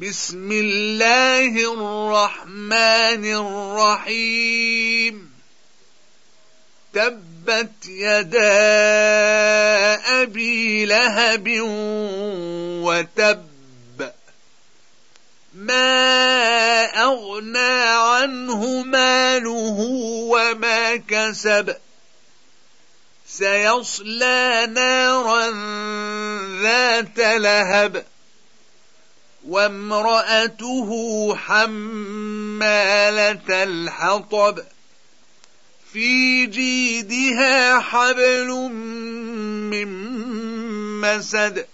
بسم الله الرحمن الرحيم تبت يدا أبي لهب وتب ما أغنى عنه ماله وما كسب سيصلى نارا ذات لهب وامرأته حمالة الحطب في جيدها حبل من مسد